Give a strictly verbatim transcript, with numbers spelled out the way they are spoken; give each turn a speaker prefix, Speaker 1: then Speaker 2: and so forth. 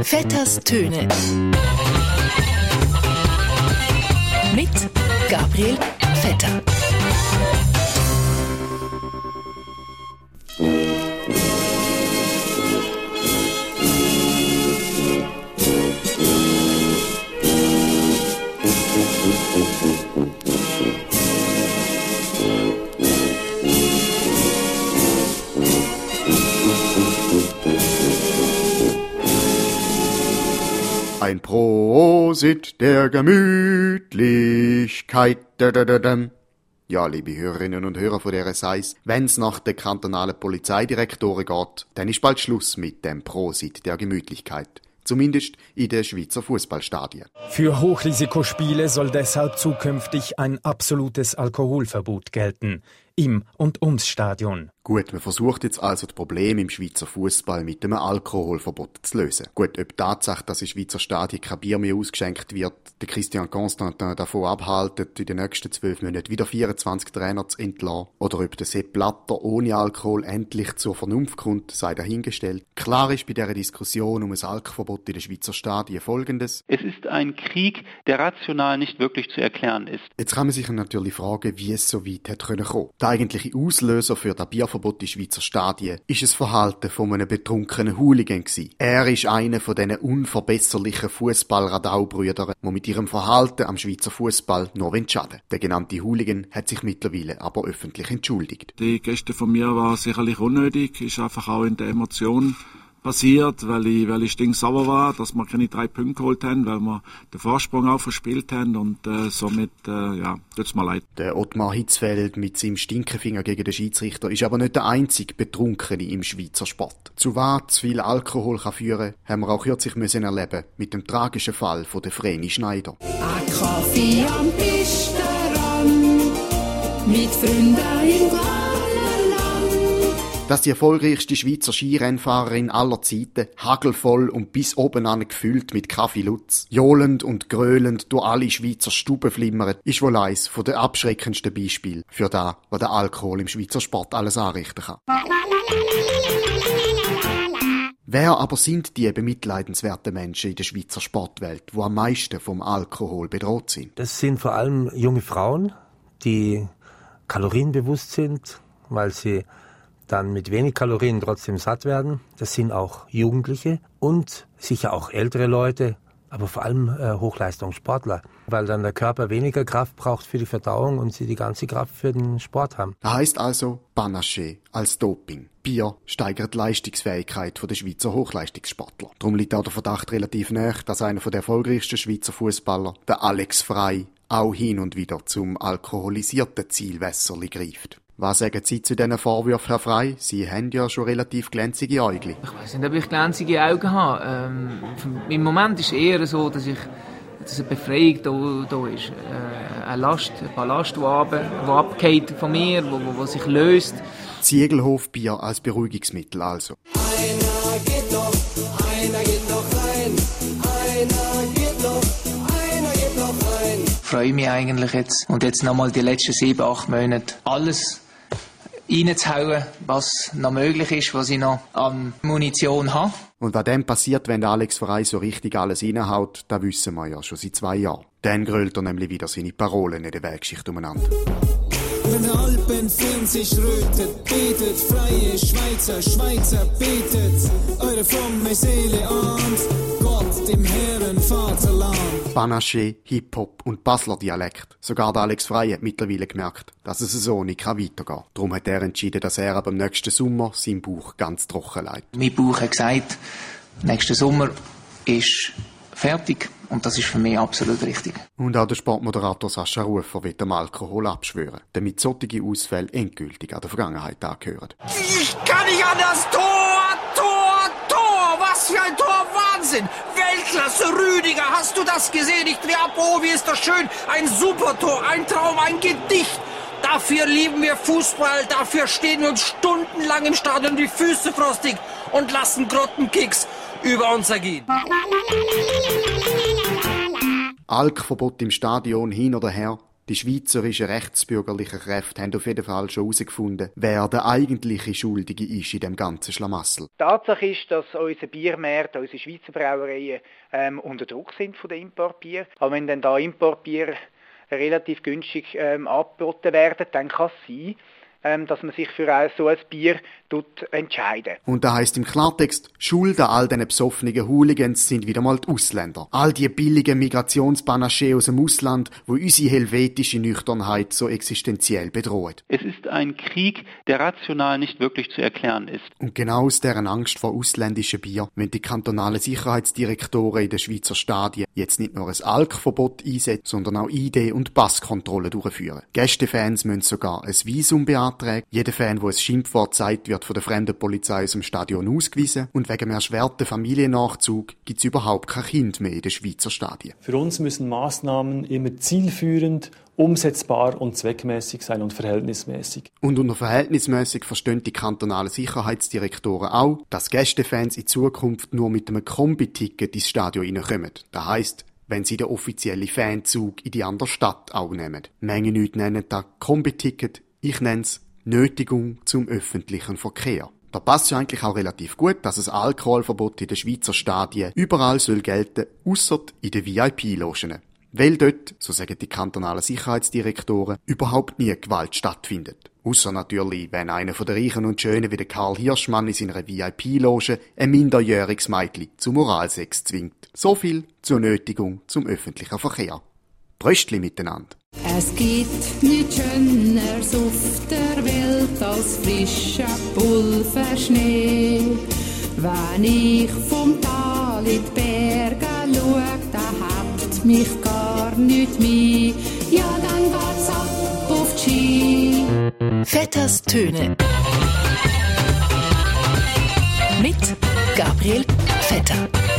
Speaker 1: Vetters Töne. Mit Gabriel Vetter.
Speaker 2: Ein Prosit der Gemütlichkeit. Ja, liebe Hörerinnen und Hörer von der S eins, wenn's nach den kantonalen Polizeidirektoren geht, dann ist bald Schluss mit dem Prosit der Gemütlichkeit. Zumindest in den Schweizer Fußballstadien.
Speaker 3: Für Hochrisikospiele soll deshalb zukünftig ein absolutes Alkoholverbot gelten. Im und ums Stadion.
Speaker 2: Gut, man versucht jetzt also das Problem im Schweizer Fußball mit einem Alkoholverbot zu lösen. Gut, ob die Tatsache, dass in Schweizer Stadien kein Bier mehr ausgeschenkt wird, der Christian Constantin davon abhalten, in den nächsten zwölf Monaten wieder vierundzwanzig Trainer zu entlassen, oder ob der Sepp Blatter ohne Alkohol endlich zur Vernunft kommt, sei dahingestellt. Klar ist bei dieser Diskussion um ein Alkoholverbot in den Schweizer Stadien Folgendes.
Speaker 4: Es ist ein Krieg, der rational nicht wirklich zu erklären ist.
Speaker 2: Jetzt kann man sich natürlich fragen, wie es so weit hätte kommen können. Der eigentliche Auslöser für das Bierverbot in Schweizer Stadien ist das Verhalten von einem betrunkenen Hooligan gewesen. Er ist einer von diesen unverbesserlichen Fußball-Radaubrüdern, die mit ihrem Verhalten am Schweizer Fußball nur schaden. Der genannte Hooligan hat sich mittlerweile aber öffentlich entschuldigt.
Speaker 5: Die Geste von mir war sicherlich unnötig, ist einfach auch in der Emotion passiert, weil ich, weil ich stinksauer war, dass wir keine drei Punkte geholt haben, weil wir den Vorsprung auch verspielt haben und äh, somit, äh, ja, tut's mir leid.
Speaker 2: Der Ottmar Hitzfeld mit seinem Stinkefinger gegen den Schiedsrichter ist aber nicht der einzige Betrunkene im Schweizer Sport. Zu was zu viel Alkohol kann führen, haben wir auch kürzlich müssen erleben mit dem tragischen Fall von der Vreni Schneider.
Speaker 6: Ein Kaffee am Pisteran, mit Freunden im Glas.
Speaker 2: Dass die erfolgreichste Schweizer Skirennfahrerin aller Zeiten, hagelvoll und bis oben an gefüllt mit Kaffee Lutz, johlend und gröhlend durch alle Schweizer Stuben flimmert, ist wohl eins von den abschreckendsten Beispielen für das, was der Alkohol im Schweizer Sport alles anrichten kann. Wer aber sind die bemitleidenswerten Menschen in der Schweizer Sportwelt, die am meisten vom Alkohol bedroht sind?
Speaker 7: Das sind vor allem junge Frauen, die kalorienbewusst sind, weil sie dann mit wenig Kalorien trotzdem satt werden. Das sind auch Jugendliche und sicher auch ältere Leute, aber vor allem äh, Hochleistungssportler, weil dann der Körper weniger Kraft braucht für die Verdauung und sie die ganze Kraft für den Sport haben.
Speaker 2: Das heisst also Panache als Doping. Bier steigert die Leistungsfähigkeit der Schweizer Hochleistungssportler. Darum liegt auch der Verdacht relativ nahe, dass einer der erfolgreichsten Schweizer Fußballer, der Alex Frey, auch hin und wieder zum alkoholisierten Zielwässerli greift. Was sagen Sie zu diesen Vorwürfen, Herr Frey? Sie haben ja schon relativ glänzige Äugel.
Speaker 8: Ich weiss nicht, ob ich glänzige Augen habe. Ähm, Im Moment ist es eher so, dass ich dass eine Befreiung da, da ist. Äh, eine Last, ein Ballast, der abgeht von mir, wo, wo, wo sich löst.
Speaker 2: Ziegelhofbier als Beruhigungsmittel also.
Speaker 6: Einer geht noch, einer geht noch rein, einer geht noch, einer geht noch rein.
Speaker 8: Ich freue mich eigentlich jetzt. Und jetzt nochmal die letzten sieben, acht Monate alles reinzuhauen, was noch möglich ist, was ich noch an Munition habe.
Speaker 2: Und was dann passiert, wenn der Alex Frey so richtig alles reinhaut, das wissen wir ja schon seit zwei Jahren. Dann grölt er nämlich wieder seine Parolen in der Wegschicht umeinander.
Speaker 6: Wenn Alpen sehen sich rötet, betet, freie Schweizer, Schweizer betet, eure fromme Seele ahnt, Gott dem Herren Vaterland.
Speaker 2: Panache, Hip-Hop und Basler Dialekt. Sogar der Alex Frey hat mittlerweile gemerkt, dass es so nicht weitergehen kann. Darum hat er entschieden, dass er ab dem nächsten Sommer seinen Bauch ganz trocken legt.
Speaker 8: Mein Bauch hat gesagt, nächsten Sommer ist fertig. Und das ist für mich absolut richtig.
Speaker 2: Und auch der Sportmoderator Sascha Rufer will dem Alkohol abschwören, damit solche Ausfälle endgültig an der Vergangenheit angehören.
Speaker 9: Ich kann nicht anders! Tor, Tor, Tor! Was für ein Tor! Wahnsinn! Weltklasse, Rüdiger! Hast du das gesehen? Ich dreh ab, oh, wie ist das schön! Ein super Tor, ein Traum, ein Gedicht! Dafür lieben wir Fußball, dafür stehen wir uns stundenlang im Stadion die Füße frostig und lassen Grottenkicks über uns ergehen.
Speaker 2: Alkverbot im Stadion hin oder her, Die schweizerischen rechtsbürgerlichen Kräfte haben auf jeden Fall schon herausgefunden, wer der eigentliche Schuldige ist in dem ganzen Schlamassel.
Speaker 10: Tatsache ist, dass unsere Biermärkte, unsere Schweizer Brauereien ähm, unter Druck sind von den Importbier. Aber wenn dann da Importbier relativ günstig ähm, angeboten werden, dann kann es sein, ähm, dass man sich für so ein Bier entscheiden.
Speaker 2: Und da heisst im Klartext, Schuld an all diesen besoffenen Hooligans sind wieder mal die Ausländer. All die billigen Migrationspanaché aus dem Ausland, wo unsere helvetische Nüchternheit so existenziell bedroht.
Speaker 4: Es ist ein Krieg, der rational nicht wirklich zu erklären ist.
Speaker 2: Und genau aus deren Angst vor ausländischen Bier müssen die kantonalen Sicherheitsdirektoren in den Schweizer Stadien jetzt nicht nur ein Alkverbot einsetzen, sondern auch I D- und Passkontrollen durchführen. Gästefans müssen sogar ein Visum beantragen. Jeder Fan, der ein Schimpfwort sagt, wird von der fremden Polizei aus dem Stadion ausgewiesen und wegen dem erschwerten Familiennachzug gibt es überhaupt kein Kind mehr in den Schweizer Stadien.
Speaker 11: Für uns müssen Massnahmen immer zielführend, umsetzbar und zweckmäßig sein und verhältnismäßig.
Speaker 2: Und unter verhältnismäßig verstehen die kantonalen Sicherheitsdirektoren auch, dass Gästefans in Zukunft nur mit einem Kombi-Ticket ins Stadion reinkommen. Das heisst, wenn sie den offiziellen Fanzug in die andere Stadt auch nehmen. Manche Leute nennen das Kombi-Ticket, ich nenne es Nötigung zum öffentlichen Verkehr. Da passt ja eigentlich auch relativ gut, dass ein Alkoholverbot in den Schweizer Stadien überall soll gelten, ausser in den V I P-Logen. Weil dort, so sagen die kantonalen Sicherheitsdirektoren, überhaupt nie Gewalt stattfindet. Ausser natürlich, wenn einer von den Reichen und Schönen wie der Karl Hirschmann in seiner V I P-Loge ein minderjähriges Mädchen zum Moralsex zwingt. So viel zur Nötigung zum öffentlichen Verkehr. Bröstli miteinander.
Speaker 12: Es gibt nichts Schöneres auf der Welt als frischer Pulverschnee. Wenn ich vom Tal in die Berge schaue, da habt mich gar nicht mehr. Ja, dann geht's ab auf die Ski.
Speaker 1: Vetters Töne. Mit Gabriel Vetter.